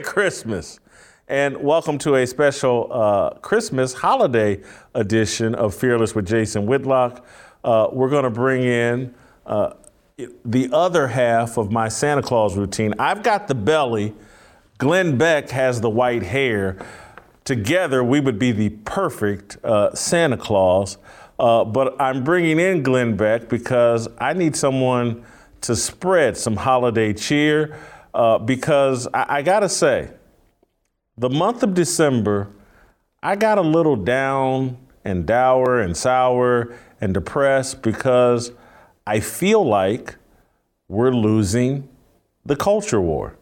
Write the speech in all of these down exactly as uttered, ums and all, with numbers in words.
Christmas, and welcome to a special uh, Christmas holiday edition of Fearless with Jason Whitlock. Uh, we're going to bring in uh, the other half of my Santa Claus routine. I've got the belly. Glenn Beck has the white hair. Together, we would be the perfect uh, Santa Claus. Uh, but I'm bringing in Glenn Beck because I need someone to spread some holiday cheer. Uh, because I, I gotta say, the month of December, I got a little down and dour and sour and depressed because I feel like we're losing the culture war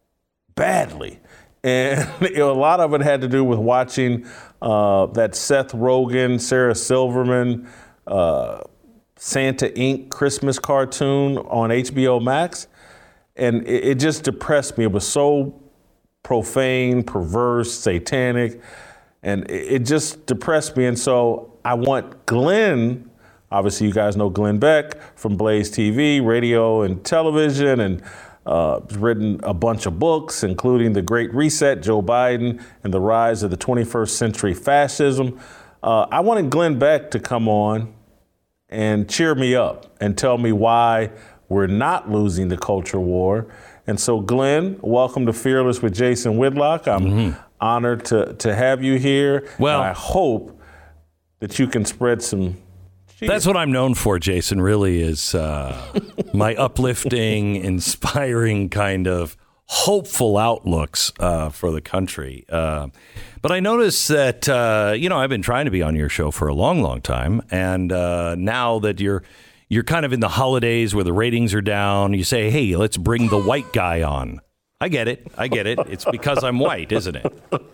badly. And you know, a lot of it had to do with watching uh, that Seth Rogen, Sarah Silverman, uh, Santa Incorporated Christmas cartoon on H B O Max. And it, it just depressed me. It was so profane, perverse, satanic, and it, it just depressed me. And so I want Glenn, obviously you guys know Glenn Beck from Blaze T V, radio and television, and uh, written a bunch of books, including The Great Reset, Joe Biden, and the Rise of the twenty-first Century Fascism. Uh, I wanted Glenn Beck to come on and cheer me up and tell me why we're not losing the culture war. And so, Glenn, welcome to Fearless with Jason Whitlock. I'm mm-hmm. honored to, to have you here. Well, and I hope that you can spread some cheer. That's what I'm known for, Jason, really, is uh, my uplifting, inspiring kind of hopeful outlooks uh, for the country. Uh, but I noticed that, uh, you know, I've been trying to be on your show for a long, long time. And uh, now that you're You're kind of in the holidays where the ratings are down. You say, hey, let's bring the white guy on. I get it. I get it. It's because I'm white, isn't it?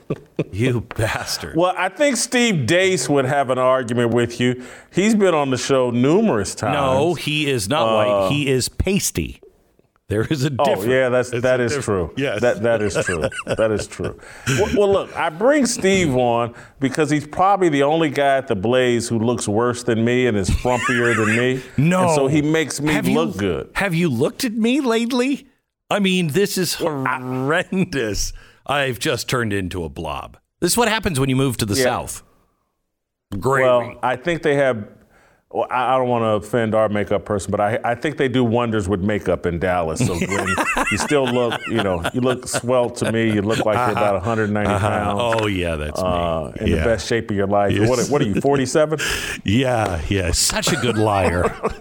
You bastard. Well, I think Steve Deace would have an argument with you. He's been on the show numerous times. No, he is not uh, white. He is pasty. There is a difference. Oh, yeah, that's, that is true. Yes. That, that is true. That is true. Well, well, look, I bring Steve on because he's probably the only guy at the Blaze who looks worse than me and is frumpier than me. No. And so he makes me have look you, good. Have you looked at me lately? I mean, this is horrendous. I've just turned into a blob. This is what happens when you move to the yeah. South. Great. Well, I think they have... Well, I don't want to offend our makeup person, but I, I think they do wonders with makeup in Dallas. So Glenn, you still look, you know, you look swell to me. You look like you're about one hundred ninety uh-huh. pounds. Oh, yeah, that's uh, me. In yeah. the best shape of your life. Yes. What, what are you, forty-seven? Yeah, yeah. Such a good liar.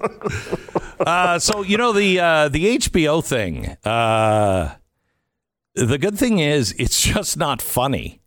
uh, so, you know, the uh, the H B O thing, uh, the good thing is it's just not funny.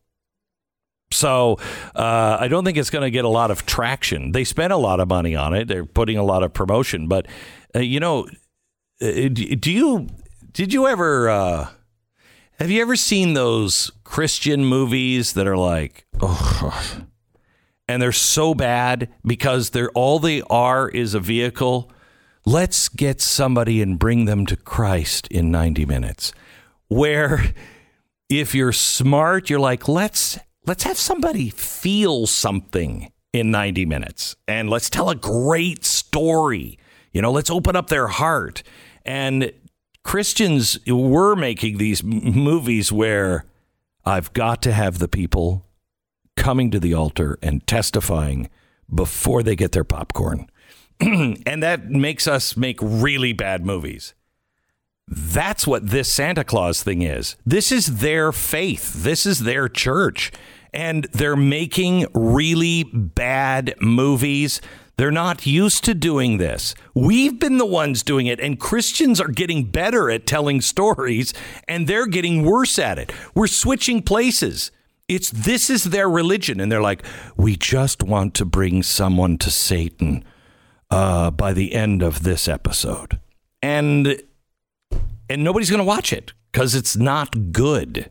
So uh, I don't think it's going to get a lot of traction. They spent a lot of money on it. They're putting a lot of promotion. But, uh, you know, do you did you ever uh, have you ever seen those Christian movies that are like, oh, and they're so bad because they're all they are is a vehicle? Let's get somebody and bring them to Christ in ninety minutes. Where if you're smart, you're like, let's. Let's have somebody feel something in ninety minutes and let's tell a great story. You know, let's open up their heart. And Christians were making these movies where I've got to have the people coming to the altar and testifying before they get their popcorn. And that makes us make really bad movies. That's what this Santa Claus thing is. This is their faith. This is their church. And they're making really bad movies. They're not used to doing this. We've been the ones doing it, and Christians are getting better at telling stories, and they're getting worse at it. We're switching places. It's this is their religion, and they're like, we just want to bring someone to Satan uh, by the end of this episode. And and nobody's going to watch it because it's not good.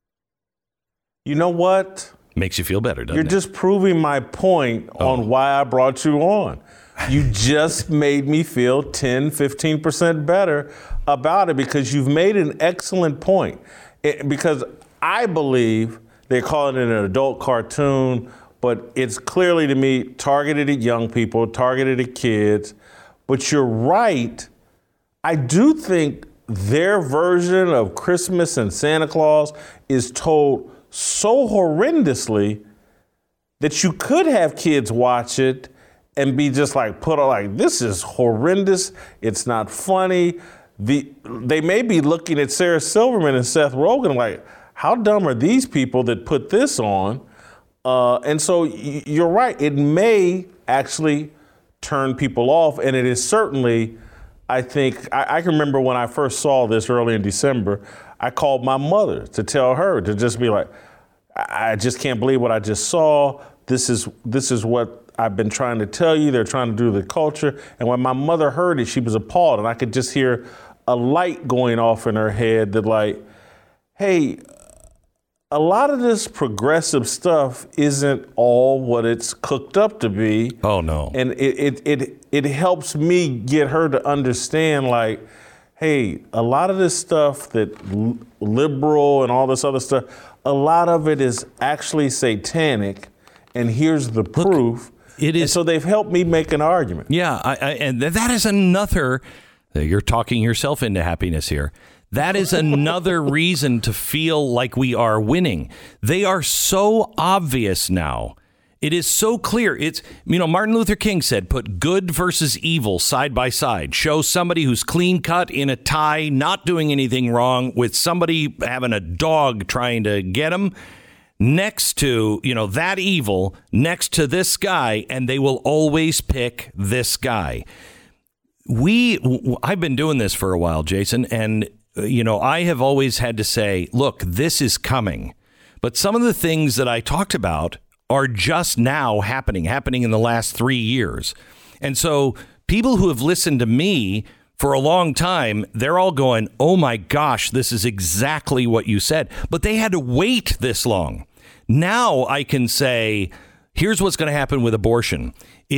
You know what? Makes you feel better, doesn't You're it? You're just proving my point oh. on why I brought you on. You just made me feel ten, fifteen percent better about it because you've made an excellent point. It, because I believe they're calling it an adult cartoon, but it's clearly to me targeted at young people, targeted at kids. But you're right. I do think their version of Christmas and Santa Claus is told so horrendously that you could have kids watch it and be just like put on like, this is horrendous. It's not funny. The they may be looking at Sarah Silverman and Seth Rogen like, how dumb are these people that put this on? Uh, and so y- you're right. It may actually turn people off, and it is certainly. I think I, I can remember when I first saw this early in December. I called my mother to tell her to just be like, I, I just can't believe what I just saw. This is this is what I've been trying to tell you. They're trying to do the culture. And when my mother heard it, she was appalled, and I could just hear a light going off in her head that like, hey, a lot of this progressive stuff isn't all what it's cooked up to be. Oh, no. And it it it, it helps me get her to understand, like, hey, a lot of this stuff that l- liberal and all this other stuff, a lot of it is actually satanic, and here's the proof. Look, it is. And so they've helped me make an argument. Yeah, I, I, and that is another, you're talking yourself into happiness here. That is another reason to feel like we are winning. They are so obvious now. It is so clear. It's, you know, Martin Luther King said, put good versus evil side by side. Show somebody who's clean cut in a tie, not doing anything wrong, with somebody having a dog trying to get him next to, you know, that evil next to this guy, and they will always pick this guy. We, I've been doing this for a while, Jason, and you know, I have always had to say, look, this is coming. But some of the things that I talked about are just now happening, happening in the last three years. And so people who have listened to me for a long time, they're all going, oh, my gosh, this is exactly what you said. But they had to wait this long. Now I can say, here's what's going to happen with abortion.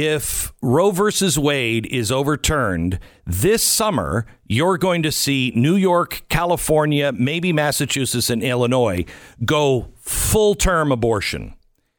If Roe versus Wade is overturned this summer, you're going to see New York, California, maybe Massachusetts and Illinois go full term abortion.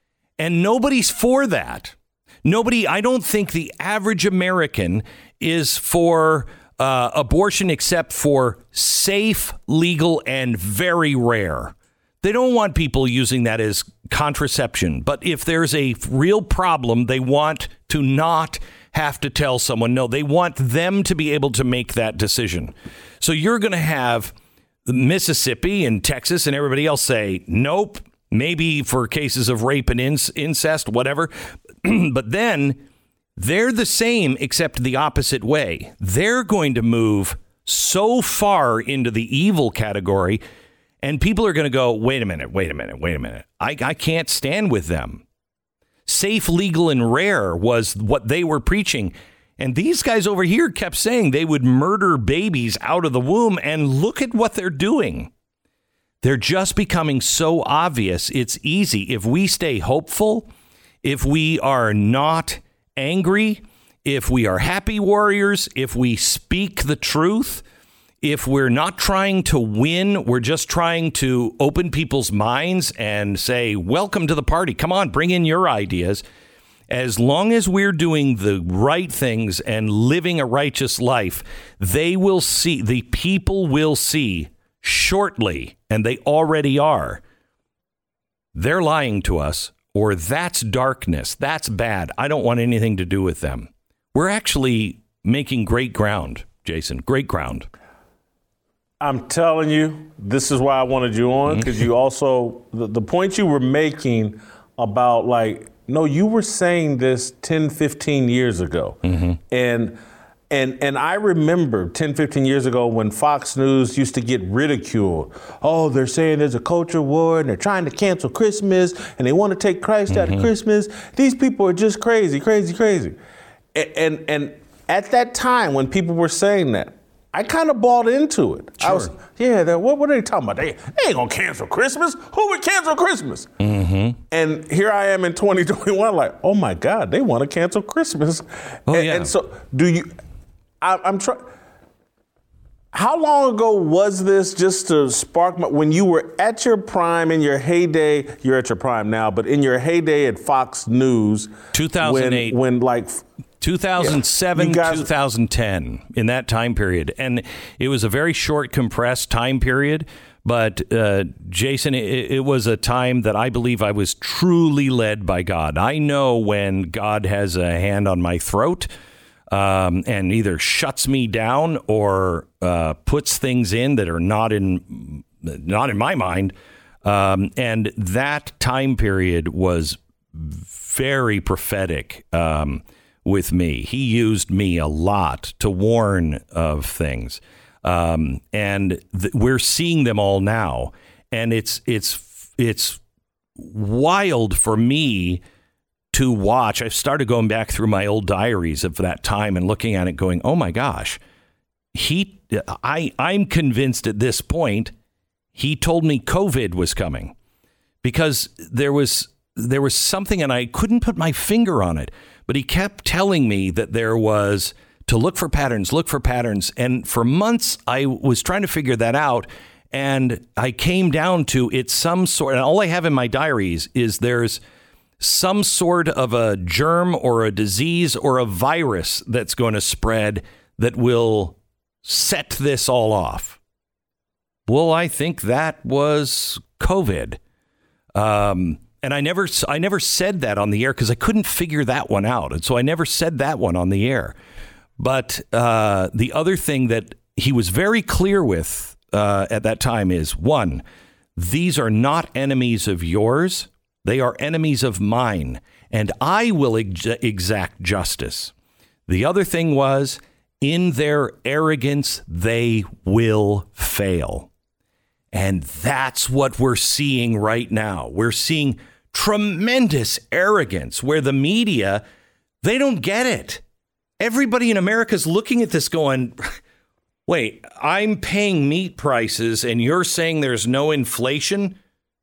And nobody's for that. Nobody. I don't think the average American is for uh, abortion except for safe, legal, and very rare. They don't want people using that as contraception. But if there's a real problem, they want to not have to tell someone no. They want them to be able to make that decision. So you're going to have Mississippi and Texas and everybody else say, nope, maybe for cases of rape and inc- incest, whatever. But then they're the same, except the opposite way. They're going to move so far into the evil category. And people are going to go, wait a minute, wait a minute, wait a minute. I, I can't stand with them. Safe, legal, and rare was what they were preaching. And these guys over here kept saying they would murder babies out of the womb. And look at what they're doing. They're just becoming so obvious. It's easy. If we stay hopeful, if we are not angry, if we are happy warriors, if we speak the truth, if we're not trying to win, we're just trying to open people's minds and say, welcome to the party. Come on, bring in your ideas. As long as we're doing the right things and living a righteous life, they will see, the people will see shortly, and they already are, they're lying to us, or that's darkness. That's bad. I don't want anything to do with them. We're actually making great ground, Jason, great ground. I'm telling you, this is why I wanted you on, because you also, the, the point you were making about like, no, you were saying this ten, fifteen years ago. Mm-hmm. And and and I remember ten, fifteen years ago when Fox News used to get ridiculed. Oh, they're saying there's a culture war and they're trying to cancel Christmas and they want to take Christ mm-hmm. out of Christmas. These people are just crazy, crazy, crazy. And, and, and at that time when people were saying that, I kind of bought into it. Sure. I was, yeah, what, what are they talking about? They, they ain't gonna cancel Christmas. Who would cancel Christmas? Mm-hmm. And here I am in twenty twenty-one, like, oh my God, they want to cancel Christmas. Oh, and, yeah. and so, do you? I, I'm trying. How long ago was this? Just to spark my, when you were at your prime, in your heyday. You're at your prime now, but in your heyday at Fox News, two thousand eight, when, when like. two thousand seven, yeah. guys- two thousand ten, in that time period. And it was a very short, compressed time period. But, uh, Jason, it, it was a time that I believe I was truly led by God. I know when God has a hand on my throat um, and either shuts me down or uh, puts things in that are not in not in my mind. Um, and that time period was very prophetic um, with me. He used me a lot to warn of things. Um, and th- we're seeing them all now, and it's it's it's wild for me to watch. I've started going back through my old diaries of that time and looking at it, going, "Oh my gosh, he!" I I'm convinced at this point he told me COVID was coming because there was there was something, and I couldn't put my finger on it, but he kept telling me that there was. To look for patterns, look for patterns. And for months, I was trying to figure that out. And I came down to it's some sort, and all I have in my diaries is there's some sort of a germ or a disease or a virus that's going to spread that will set this all off. Well, I think that was COVID. Um, and I never, I never said that on the air because I couldn't figure that one out. And so I never said that one on the air. But uh, the other thing that he was very clear with uh, at that time is, one, these are not enemies of yours. They are enemies of mine, and I will ex- exact justice. The other thing was, in their arrogance, they will fail. And that's what we're seeing right now. We're seeing tremendous arrogance where the media, they don't get it. Everybody in America is looking at this going, wait, I'm paying meat prices and you're saying there's no inflation?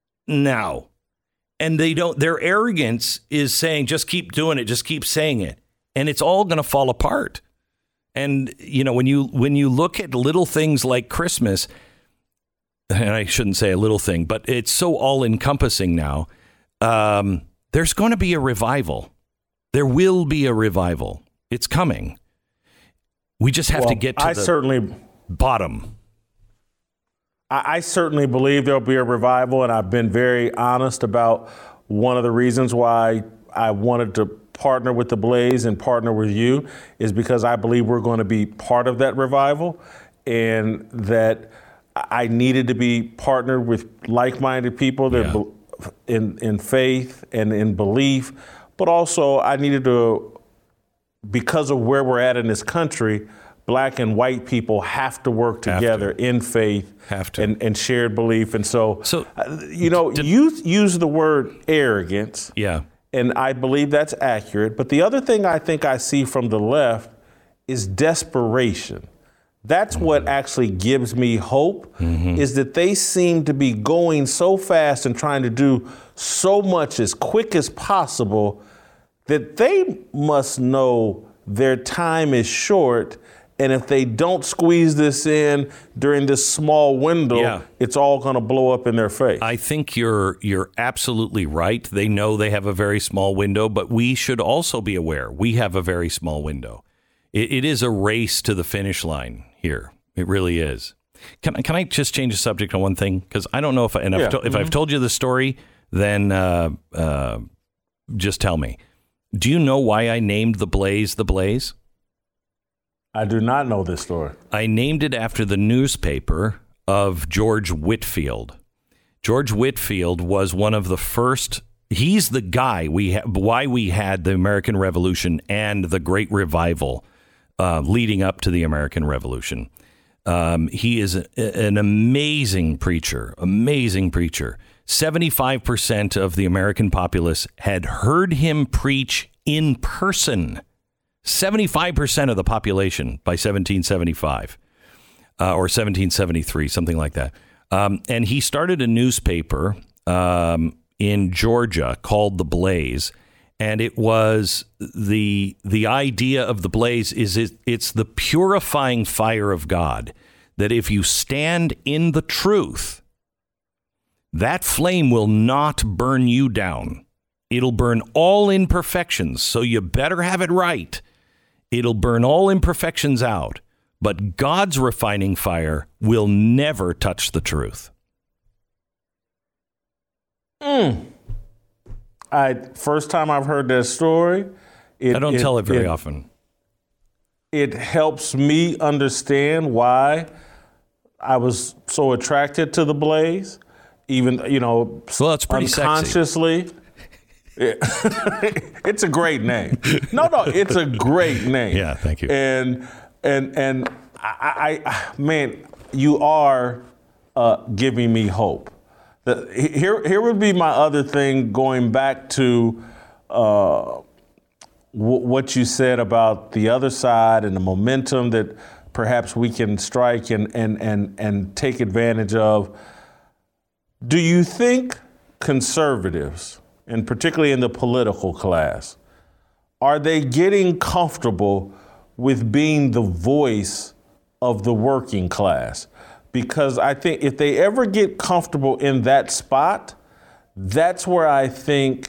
No. And they don't, their arrogance is saying, just keep doing it, just keep saying it. And it's all going to fall apart. And, you know, when you when you look at little things like Christmas, and I shouldn't say a little thing, but it's so all encompassing now, um, there's going to be a revival. There will be a revival. It's coming. We just have well, to get to I the certainly, bottom. I, I certainly believe there'll be a revival, and I've been very honest about one of the reasons why I wanted to partner with the Blaze and partner with you is because I believe we're going to be part of that revival, and that I needed to be partnered with like-minded people that yeah. in in faith and in belief, but also I needed to. Because of where we're at in this country, black and white people have to work together to. in faith have to. And, and shared belief. And so, so uh, you know, did, you use the word arrogance. Yeah. And I believe that's accurate. But the other thing I think I see from the left is desperation. That's mm-hmm. what actually gives me hope, mm-hmm. is that they seem to be going so fast and trying to do so much as quick as possible that they must know their time is short, and if they don't squeeze this in during this small window, yeah. it's all going to blow up in their face. I think you're you're absolutely right. They know they have a very small window, but we should also be aware we have a very small window. It, it is a race to the finish line here. It really is. Can, can I just change the subject on one thing? Because I don't know if, I, and yeah. I've to, if mm-hmm. I've told you the story, then uh, uh, just tell me. Do you know why I named the Blaze the Blaze? I do not know this story. I named it after the newspaper of George Whitefield. George Whitefield was one of the first. He's the guy we ha- why we had the American Revolution and the Great Revival uh, leading up to the American Revolution. Um, he is a, an amazing preacher, amazing preacher. seventy-five percent of the American populace had heard him preach in person. seventy-five percent of the population by seventeen seventy-five uh, or seventeen seventy-three, something like that. Um, and he started a newspaper um, in Georgia called The Blaze. And it was the the idea of the Blaze is it, it's the purifying fire of God, that if you stand in the truth, that flame will not burn you down. It'll burn all imperfections. So you better have it right. It'll burn all imperfections out, but God's refining fire will never touch the truth. Mm. I first time I've heard that story. It, I don't it, tell it very it, often. It helps me understand why I was so attracted to the Blaze, even, you know, well, that's pretty unconsciously. It, it's a great name. No, no, it's a great name. Yeah, thank you. And and and I, I man, you are uh, giving me hope. The, here, here would be my other thing, going back to uh, w- what you said about the other side and the momentum that perhaps we can strike and, and, and, and take advantage of. Do you think conservatives, and particularly in the political class, are they getting comfortable with being the voice of the working class? Because I think if they ever get comfortable in that spot, that's where I think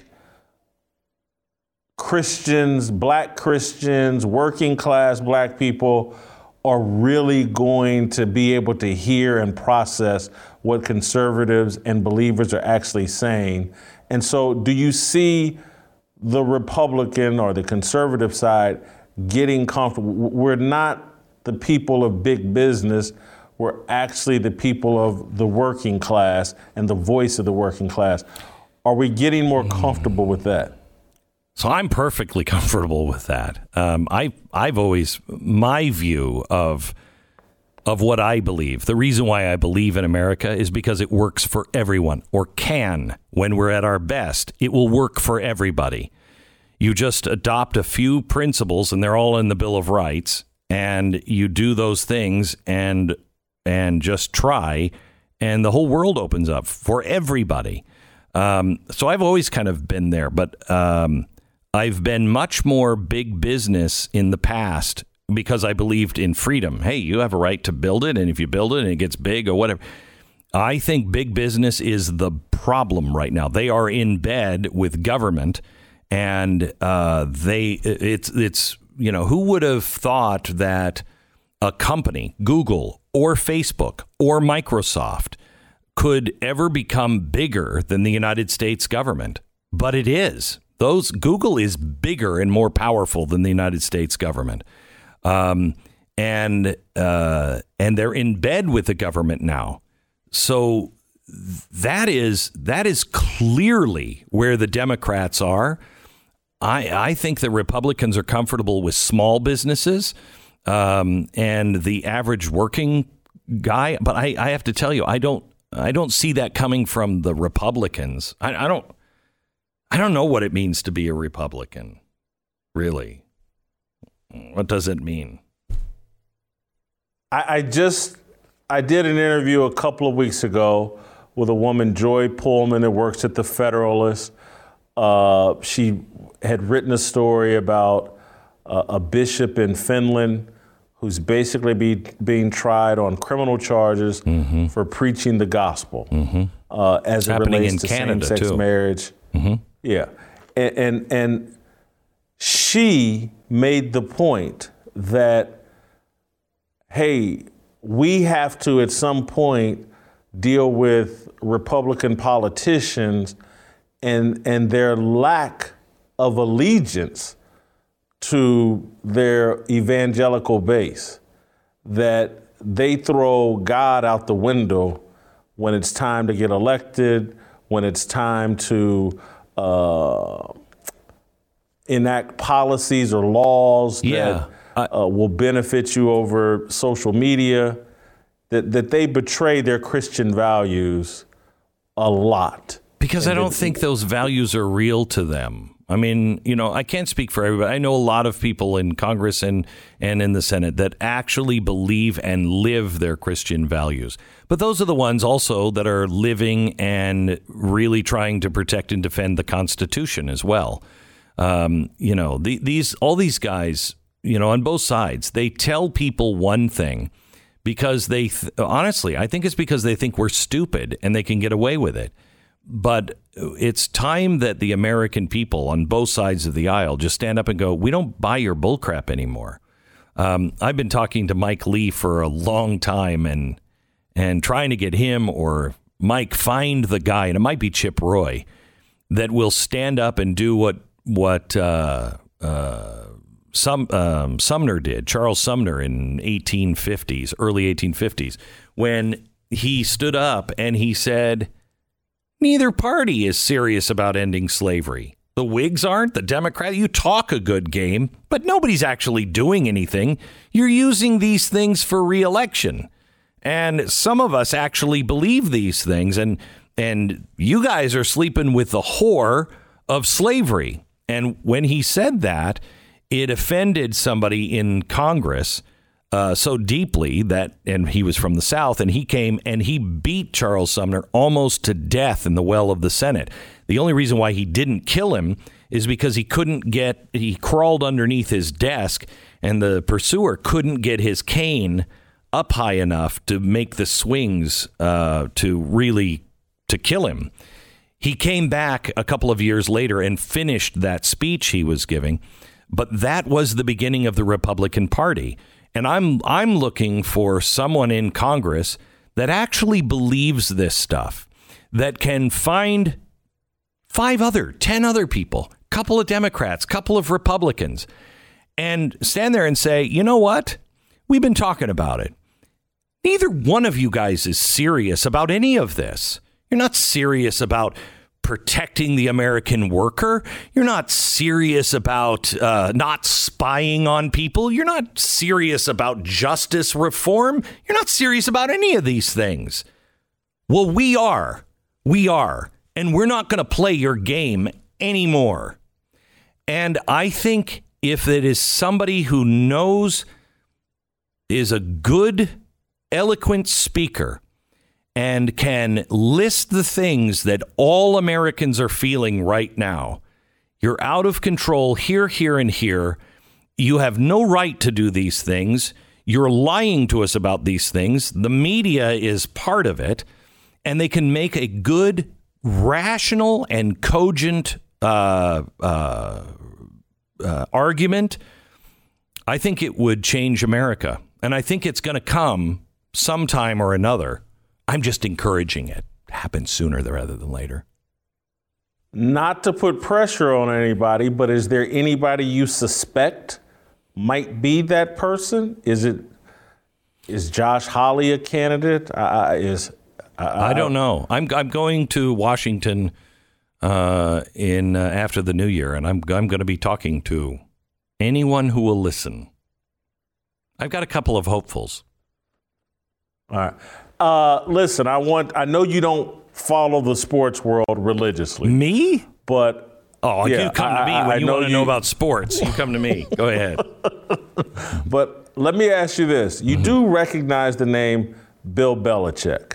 Christians, black Christians, working class black people are really going to be able to hear and process what conservatives and believers are actually saying. And so do you see the Republican or the conservative side getting comfortable? We're not the people of big business. We're actually the people of the working class and the voice of the working class. Are we getting more comfortable with that? So I'm perfectly comfortable with that. Um, I, I've always, my view of of what I believe, the reason why I believe in America is because it works for everyone, or can. When we're at our best, it will work for everybody. You just adopt a few principles, and they're all in the Bill of Rights, and you do those things and and just try, and the whole world opens up for everybody. Um, so I've always kind of been there, but um, I've been much more big business in the past because I believed in freedom. Hey, you have a right to build it, and if you build it and it gets big or whatever. I think big business is the problem right now. They are in bed with government, and uh, they it's it's you know, who would have thought that a company, Google or Facebook or Microsoft, could ever become bigger than the United States government? But it is. Those Google is bigger and more powerful than the United States government. Um, and uh, and they're in bed with the government now. So that is that is clearly where the Democrats are. I, I think the Republicans are comfortable with small businesses um, and the average working guy. But I, I have to tell you, I don't I don't see that coming from the Republicans. I, I don't I don't know what it means to be a Republican, really. What does it mean? I, I just I did an interview a couple of weeks ago with a woman, Joy Pullman, that works at the Federalist. Uh, she had written a story about uh, a bishop in Finland who's basically be, being tried on criminal charges mm-hmm. for preaching the gospel mm-hmm. uh, as it relates to Canada, same-sex too. marriage. Mm-hmm. Yeah, and, and and she made the point that, hey, we have to at some point deal with Republican politicians and and their lack of allegiance to their evangelical base, that they throw God out the window when it's time to get elected, when it's time to uh, enact policies or laws yeah. that uh, will benefit you over social media, that, that they betray their Christian values a lot. Because and I don't that, think those values are real to them. I mean, you know, I can't speak for everybody. I know a lot of people in Congress and, and in the Senate that actually believe and live their Christian values. But those are the ones also that are living and really trying to protect and defend the Constitution as well. Um, you know, the, these all these guys, you know, on both sides, they tell people one thing because they th- honestly, I think it's because they think we're stupid and they can get away with it. but it's time that the American people on both sides of the aisle just stand up and go, we don't buy your bullcrap anymore. Um, I've been talking to Mike Lee for a long time and and trying to get him or Mike find the guy, and it might be Chip Roy, that will stand up and do what what uh, uh, some um, Sumner did, Charles Sumner in eighteen fifties, early eighteen fifties, when he stood up and he said, neither party is serious about ending slavery. The Whigs aren't, the Democrats. You talk a good game, but nobody's actually doing anything. You're using these things for re-election. And some of us actually believe these things. And and you guys are sleeping with the whore of slavery. And when he said that, it offended somebody in Congress uh, so deeply that, and he was from the South, and he came and he beat Charles Sumner almost to death in the well of the Senate. The only reason why he didn't kill him is because he couldn't get, he crawled underneath his desk and the pursuer couldn't get his cane up high enough to make the swings uh, to really, to kill him. He came back a couple of years later and finished that speech he was giving. But that was the beginning of the Republican Party. And I'm I'm looking for someone in Congress that actually believes this stuff, that can find five other, ten other people, couple of Democrats, couple of Republicans, and stand there and say, you know what? We've been talking about it. Neither one of you guys is serious about any of this. You're not serious about protecting the American worker. You're not serious about uh, not spying on people. You're not serious about justice reform. You're not serious about any of these things. Well, we are. We are. And we're not going to play your game anymore. And I think if it is somebody who knows, is a good, eloquent speaker, and can list the things that all Americans are feeling right now. You're out of control here, here, and here. You have no right to do these things. You're lying to us about these things. The media is part of it. And they can make a good, rational, and cogent uh, uh, uh, argument. I think it would change America. And I think it's going to come sometime or another. I'm just encouraging it to happen sooner rather than later. Not to put pressure on anybody, but is there anybody you suspect might be that person? Is it is Josh Hawley a candidate? Uh, is uh, I don't know. I'm I'm going to Washington uh, in uh, after the new year, and I'm I'm going to be talking to anyone who will listen. I've got a couple of hopefuls. All right. Uh, listen, I want. I know you don't follow the sports world religiously. Me? But oh, yeah, you come to me I, when I you know want to you, know about sports. You come to me. Go ahead. But let me ask you this: you mm-hmm. do recognize the name Bill Belichick?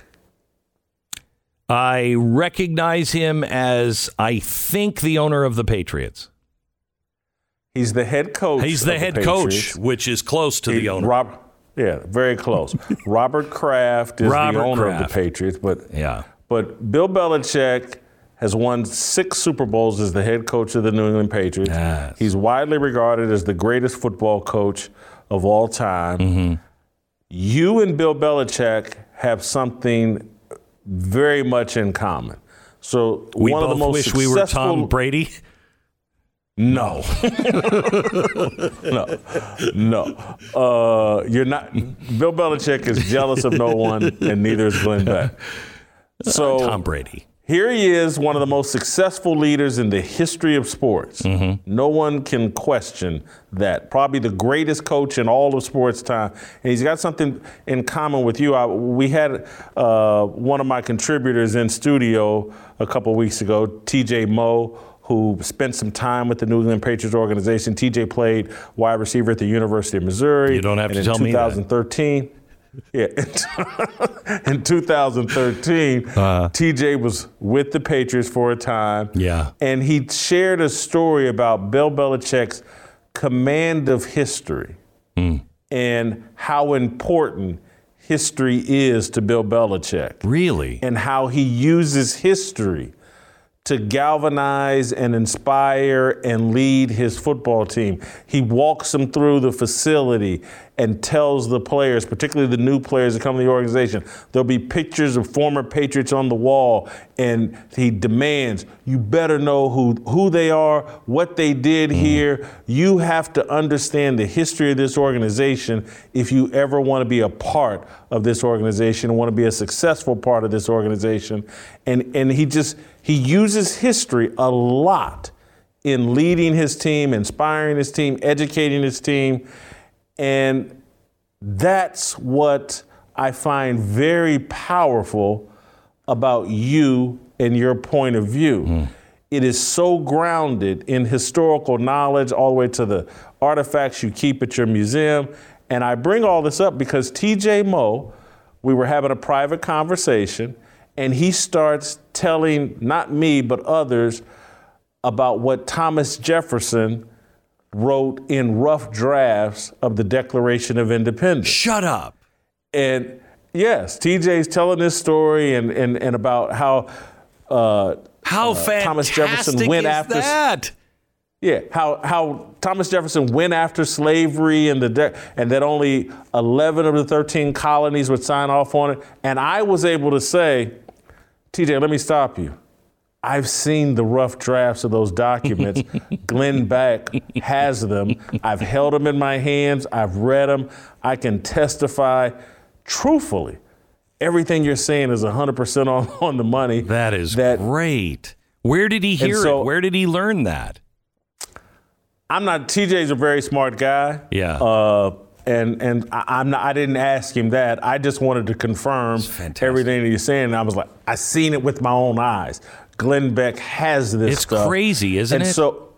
I recognize him as, I think, the owner of the Patriots. He's the head coach. He's the of head the coach, which is close to he, the owner. Rob, Yeah, very close. Robert Kraft is Robert the owner Kraft. of the Patriots, but yeah. but Bill Belichick has won six Super Bowls as the head coach of the New England Patriots. Yes. He's widely regarded as the greatest football coach of all time. Mm-hmm. You and Bill Belichick have something very much in common. So we one both of the most wish successful, we were Tom Brady. No, no, no. Uh, you're not. Bill Belichick is jealous of no one, and neither is Glenn Beck. So uh, Tom Brady. Here he is, one of the most successful leaders in the history of sports. Mm-hmm. No one can question that. Probably the greatest coach in all of sports time. And he's got something in common with you. I, we had uh, one of my contributors in studio a couple weeks ago, T J Moe, who spent some time with the New England Patriots organization. T J played wide receiver at the University of Missouri. You don't have to tell me that. in twenty thirteen, yeah, in two thousand thirteen, uh, T J was with the Patriots for a time. Yeah. And he shared a story about Bill Belichick's command of history mm. and how important history is to Bill Belichick. Really? And how he uses history to galvanize and inspire and lead his football team. He walks them through the facility and tells the players, particularly the new players that come to the organization, there'll be pictures of former Patriots on the wall, and he demands, you better know who, who they are, what they did here. You have to understand the history of this organization if you ever want to be a part of this organization and want to be a successful part of this organization. And, and he just, he uses history a lot in leading his team, inspiring his team, educating his team. And that's what I find very powerful about you and your point of view. Mm. It is so grounded in historical knowledge all the way to the artifacts you keep at your museum. And I bring all this up because T J Moe, we were having a private conversation, and he starts telling not me, but others about what Thomas Jefferson wrote in rough drafts of the Declaration of Independence. Shut up. And yes, T J's telling this story and, and, and about how uh, how uh, Thomas Jefferson went is after that? Yeah, how how Thomas Jefferson went after slavery and the de- and that only eleven of the thirteen colonies would sign off on it. And I was able to say, T J, let me stop you. I've seen the rough drafts of those documents. Glenn Beck has them. I've held them in my hands. I've read them. I can testify truthfully. Everything you're saying is one hundred percent on, on the money. That is that, great. Where did he hear so, it? Where did he learn that? I'm not, T J's a very smart guy. Yeah. Uh, and and I, I'm not, I didn't ask him that. I just wanted to confirm everything that he's saying. And I was like, I seen it with my own eyes. Glenn Beck has this it's stuff. It's crazy, isn't and it? And so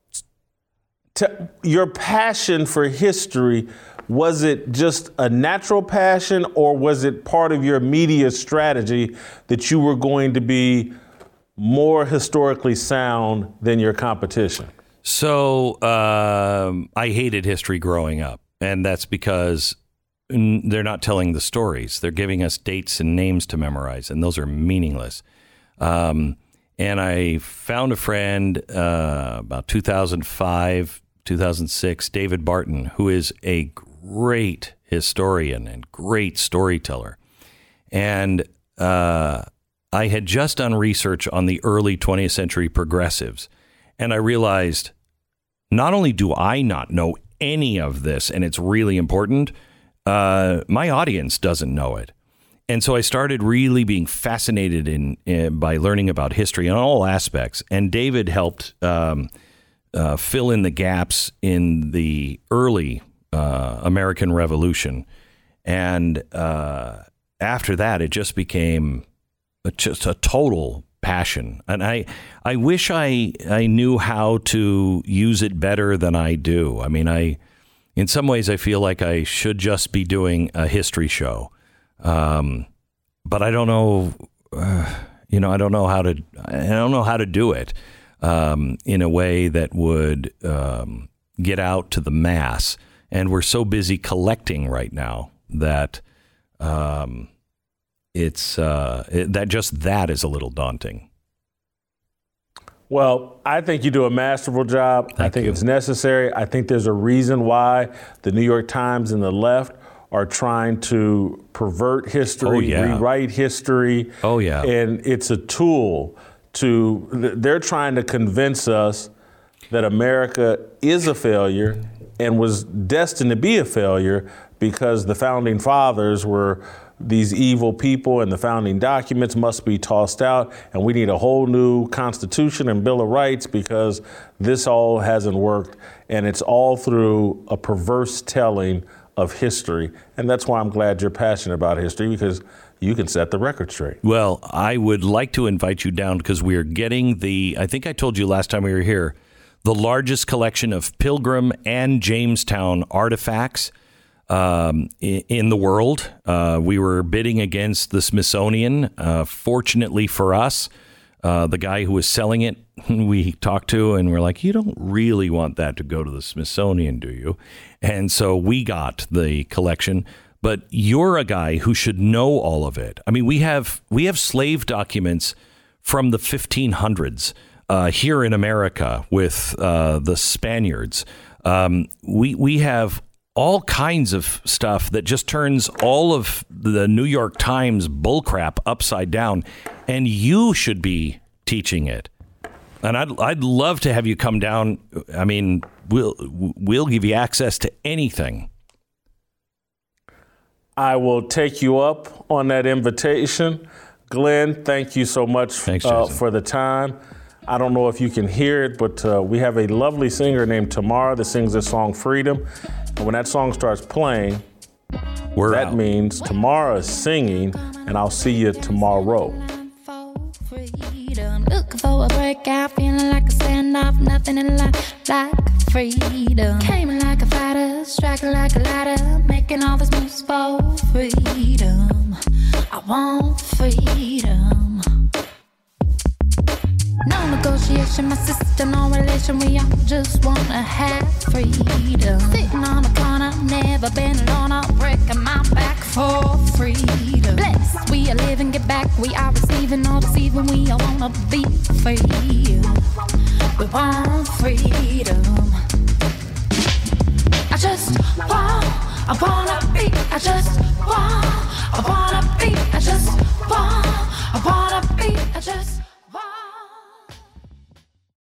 to, your passion for history, was it just a natural passion, or was it part of your media strategy that you were going to be more historically sound than your competition? So um, I hated history growing up, and that's because they're not telling the stories. They're giving us dates and names to memorize, and those are meaningless. Um, and I found a friend uh, about two thousand five, two thousand six, David Barton, who is a great historian and great storyteller. And uh, I had just done research on the early twentieth century progressives. And I realized not only do I not know any of this, and it's really important, uh, my audience doesn't know it. And so I started really being fascinated in, in by learning about history in all aspects. And David helped um, uh, fill in the gaps in the early uh, American Revolution. And uh, after that, it just became a, just a total passion. And I, I wish I, I knew how to use it better than I do. I mean, I, in some ways, I feel like I should just be doing a history show. Um, but I don't know, uh, you know, I don't know how to, I don't know how to do it, um, in a way that would, um, get out to the mass. And we're so busy collecting right now that, um, it's, uh, it, that just that is a little daunting. Well, I think you do a masterful job. Thank I think you. It's necessary. I think there's a reason why the New York Times and the left are trying to pervert history, oh, yeah. rewrite history. Oh, yeah. And it's a tool to, they're trying to convince us that America is a failure and was destined to be a failure because the founding fathers were these evil people and the founding documents must be tossed out and we need a whole new Constitution and Bill of Rights because this all hasn't worked. And it's all through a perverse telling of history. And that's why I'm glad you're passionate about history, because you can set the record straight. Well, I would like to invite you down because we are getting the, I think I told you last time we were here, the largest collection of Pilgrim and Jamestown artifacts um, in, in the world. Uh, we were bidding against the Smithsonian. Uh, fortunately for us, uh, the guy who was selling it, we talked to and we're like, you don't really want that to go to the Smithsonian, do you? And so we got the collection. But you're a guy who should know all of it. I mean, we have we have slave documents from the fifteen hundreds uh, here in America with uh, the Spaniards. Um, we we have all kinds of stuff that just turns all of the New York Times bullcrap upside down, and you should be teaching it. And I'd I'd love to have you come down. I mean, we'll we'll give you access to anything. I will take you up on that invitation. Glenn, thank you so much Thanks, uh, Jason. for the time. I don't know if you can hear it, but uh, we have a lovely singer named Tamara that sings the song Freedom. And when that song starts playing, We're that out. means Tamara is singing, and I'll see you tomorrow. Looking for a breakout, feeling like a standoff, nothing in life like freedom. Came in like a fighter, striking like a ladder, making all these moves for freedom. I want freedom. No negotiation, my sister, no relation. We all just wanna have freedom. Sitting on a corner, never been alone. I'm breaking my back for freedom. Blessed, we are living, get back. We are receiving, no deceiving. We all wanna be free. We want freedom. I just want, I wanna be. I just want, I wanna be. I just want, I wanna be. I just